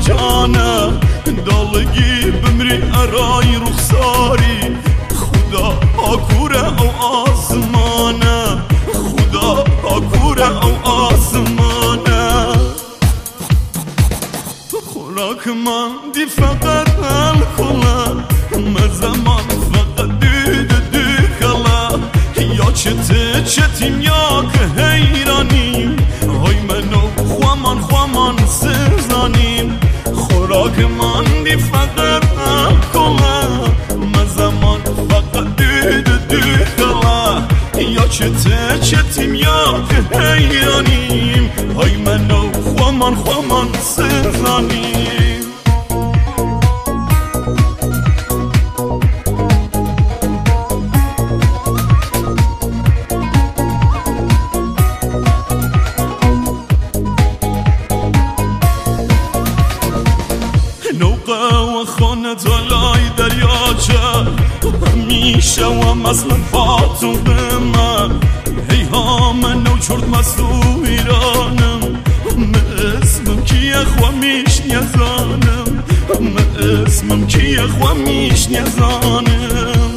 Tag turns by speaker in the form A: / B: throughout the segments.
A: جانه دالگی بمری ارای رخساری خدا آکوره او آسمانه خدا آکوره او آسمانه خوراک من دی فقط الکله مزمان فقط دو کلا یا چتیم یا که حیرانیم های منو خوامان سرزانیم خوراک من دی فقط الکله مزمان فقط دو کلا یا چتیم یا که حیرانیم های منو خوامان سرزانیم نوقه و خانه تالای دریاچه همیشه و مثل فاطمه هی ها منو چرد مسو ایرانم اسمم کیه خوامیش نیزانم اسمم کیه خوامیش نیزانم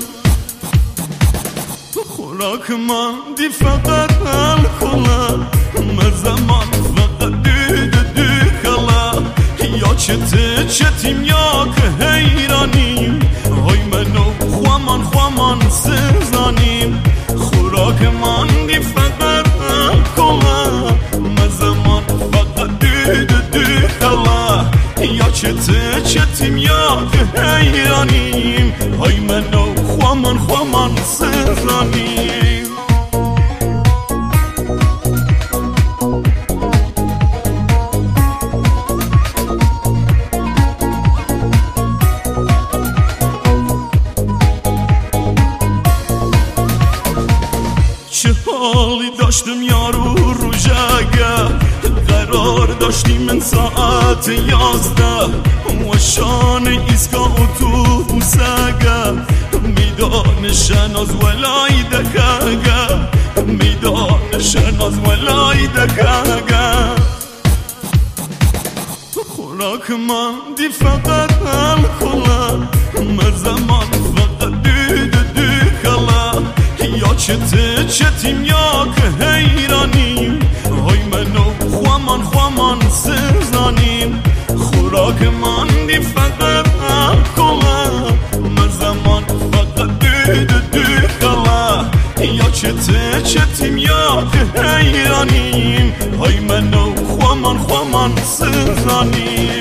A: خوراک من دی فقط الکله مزمان فقط دو کلا یا چتیم یا که حیرانیم های منو خوامان سرزانیم خوراک من دی فقط الکله مزمان فقط دو کلا یا چتیم یا که حیرانیم های منو خوامان سرزانیم چه حالی داشتم یارو رو جگه قرار داشتیم من ساعت 11 و شان ایستگاه اتوبوسگه میدان شناز ولای دکگه میدان شناز ولای دکگه خوراک من دی فقط الکله مزمان فقط دو کلا یا چتیم یا که حیرانیم های منو خوامان سرزانیم خوراک من دی فقط الکله مزمان فقط دو کلا یا چتیم یا که حیرانیم های منو خوامان سرزانیم